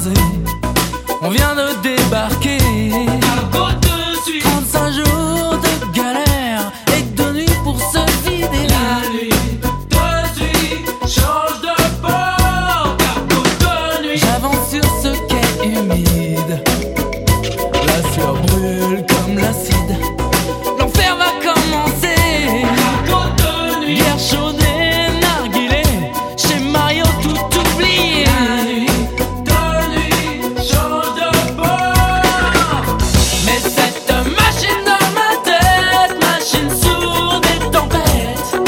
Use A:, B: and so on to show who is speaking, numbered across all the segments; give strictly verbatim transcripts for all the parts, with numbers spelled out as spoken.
A: croisé, on vient de débarquer. trente-cinq jours de galère et de nuit pour se vider.
B: La nuit de nuit change de port, cargo de nuit.
A: J'avance sur ce quai humide, la sueur brûle comme l'acide. L'enfer va commencer.
B: Cargo de nuit.
A: Guerre chaude et narguilé, chez Mario tout oublié.
B: La nuit de nuit change de port.
A: Mais cette machine dans ma tête, machine sourde et tempête.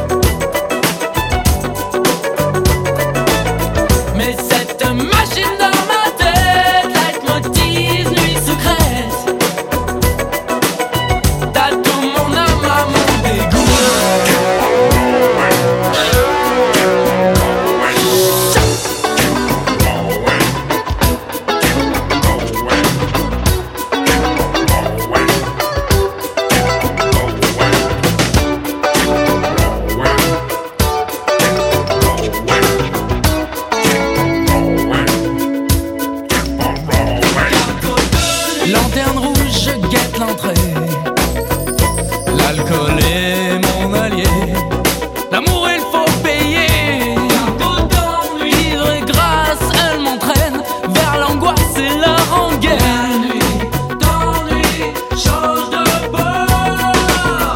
A: Mais cette machine dans ma tête, leitmotiv, nuit secrète. T'as tout mon âme à mon dégoût. Lanterne rouge, je guette l'entrée. L'alcool est mon allié. L'amour, il faut payer.
B: Cargo d'ennui.
A: Ivre et grâce, elle m'entraîne vers l'angoisse et la rengaine.
B: La nuit d'ennui change de port.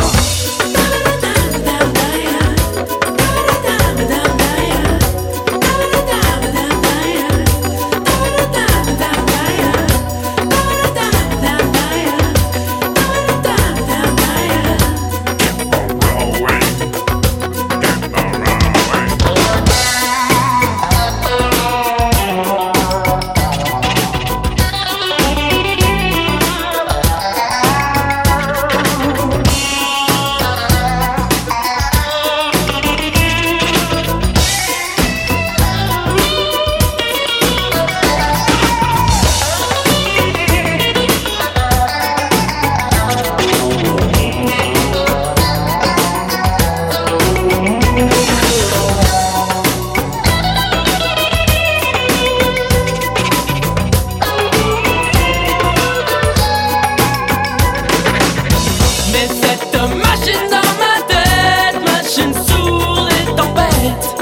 A: Mais cette machine dans ma tête, machine sourde et tempête.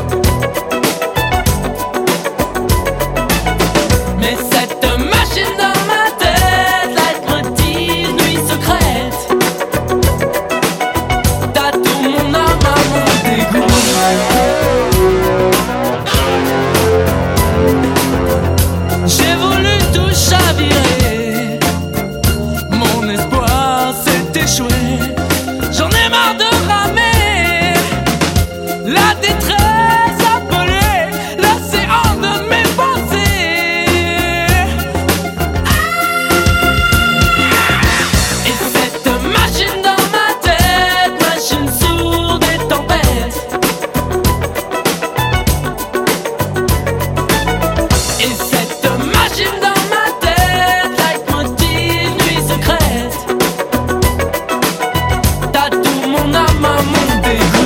A: Mais cette machine dans ma tête, leitmotiv, nuit secrète. T'as tout mon âme à mon dégoût. J'ai voulu tout chavirer, mon espoir s'est échoué. J'en ai marre de ramer, la détresse appelée, l'océan de mes pensées. Et cette machine dans ma tête, machine sourde et tempête. Et cette machine dans ma tête, leitmotiv, nuit secrète. T'as tout mon âme à mon dégoût.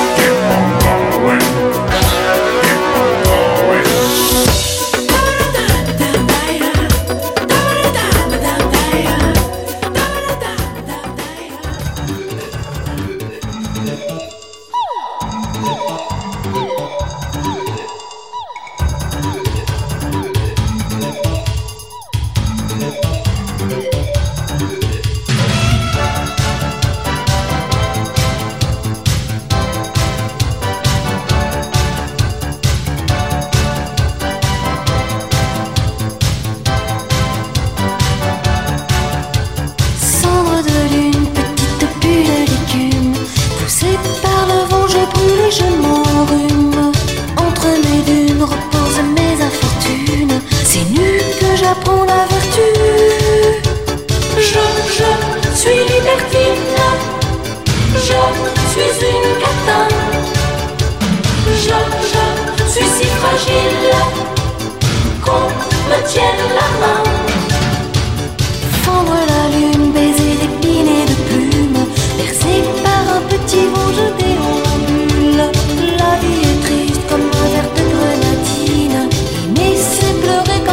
C: Cendre de lune, petite bulle d'écume, poussée par le vent, je brûle et je m'enrhume. Entre mes dunes reposent mes infortunes, c'est nu que j'apprends la vertu. Je, je suis libertine, je suis une catin. Je, je suis si fragile qu'on me tienne la main. Fendre la lune, baiser d'épines et de plumes, bercé par un petit vent, je déambule. La vie est triste comme un verre de grenadine, aimer c'est pleurer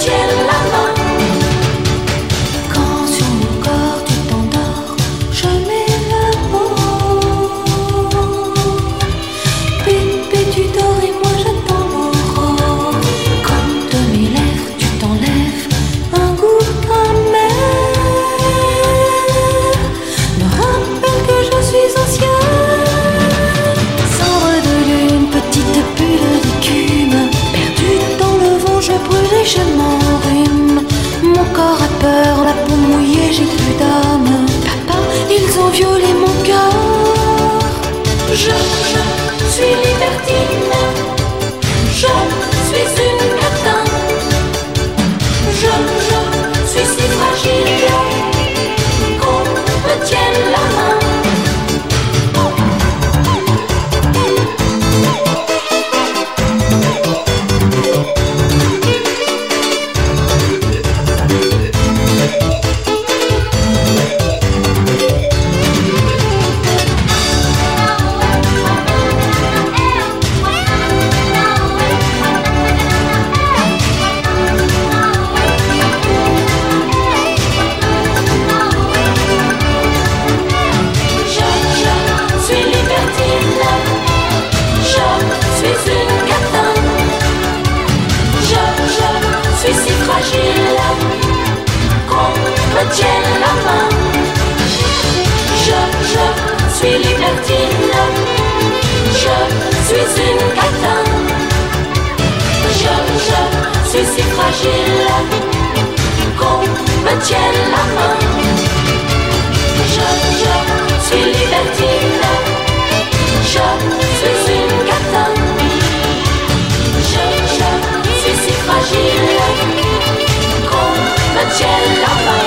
C: tienne la main. Quand sur mon corps tu t'endors, je m'évapore. Bébé, tu dors et moi j'attends l'aurore. Comme de mes lèvres tu t'enlèves un goût amer. Me rappelle que je suis au ciel. Cendre de lune, petite bulle d'écume, perdue dans le vent, je brûle et je m'enrhume. Mon corps a peur, la peau mouillée, j'ai plus d'âme. Papa, ils ont violé mon cœur. Je, je suis libertine. Je suis une catin. Je, je suis si fragile qu'on me tienne la main. Tienne la main. Je, je suis libertine. Je suis une catin. Je, je suis si fragile qu'on me tienne la main. Je, je suis libertine. Je suis une catin. Je, je suis si fragile qu'on me tienne la main.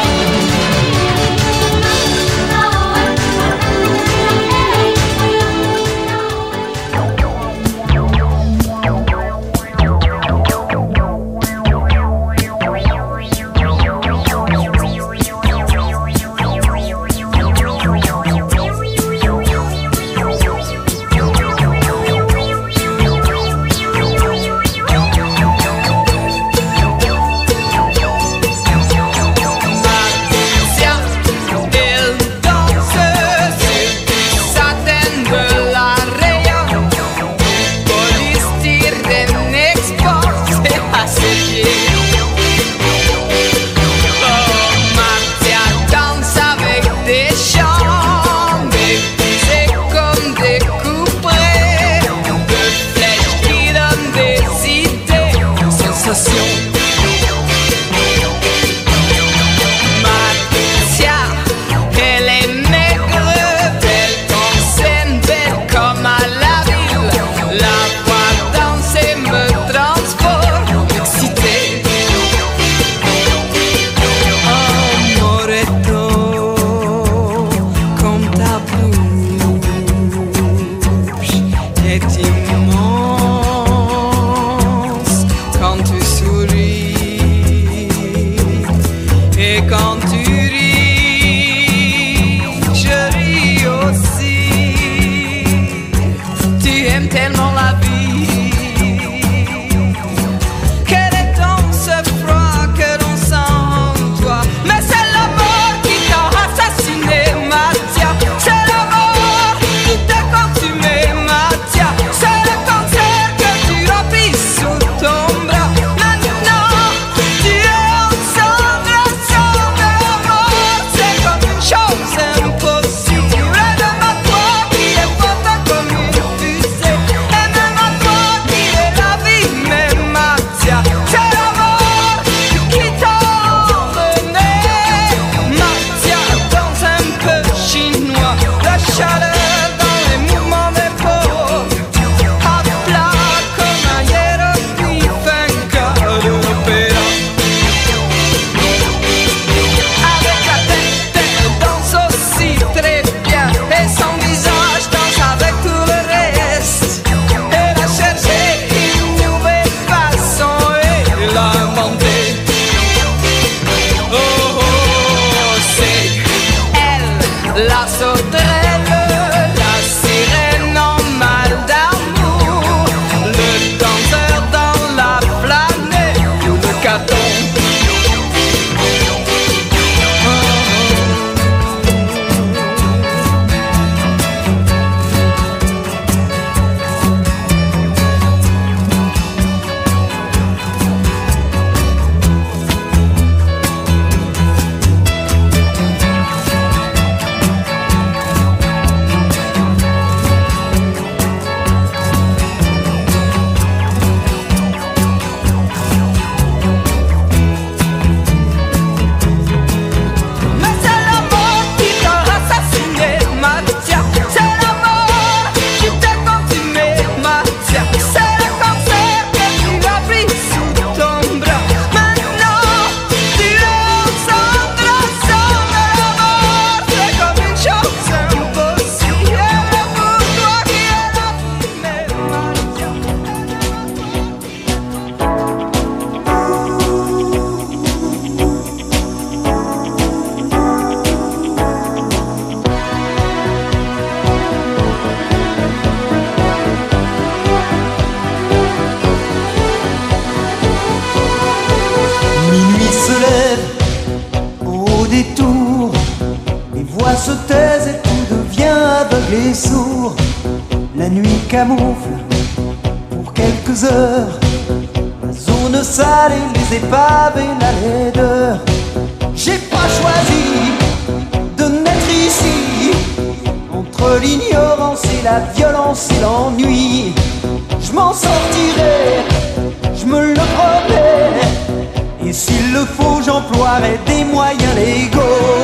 D: se lève au détour, les voix se taisent et tout devient aveugle et sourd. La nuit camoufle pour quelques heures la zone sale et les épaves et la laideur. J'ai pas choisi de naître ici, entre l'ignorance et la violence et l'ennui. Je m'en sortirai, je me le promets, et s'il le faut j'emploierai des moyens légaux.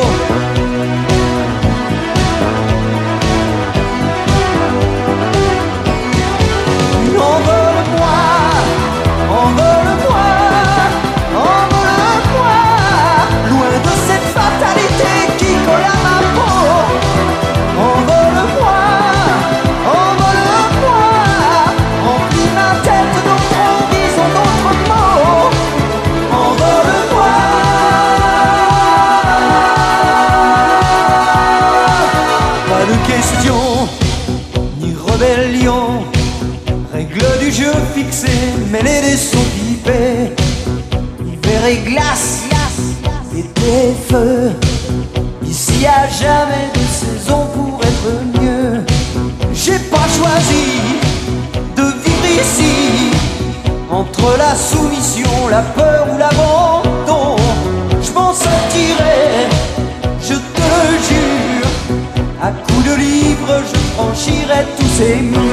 D: Envole-moi, envole-moi, envole-moi, loin de cette fatalité qui colle à ma peau. Envole-moi, envole-moi, remplis ma tête d'autres horizons, d'autres mots. Envole-moi. Pas de question, ni rébellion, règle du jeu fixée, mêlée des sauts pipés. Hiver et glace, été et feu. Ici y'a jamais de saison pour être mieux. J'ai pas choisi de vivre ici, entre la soumission, la peur ou l'abandon. Je m'en sortirai, je te le jure. À coups de livres, je franchirai tous ces murs.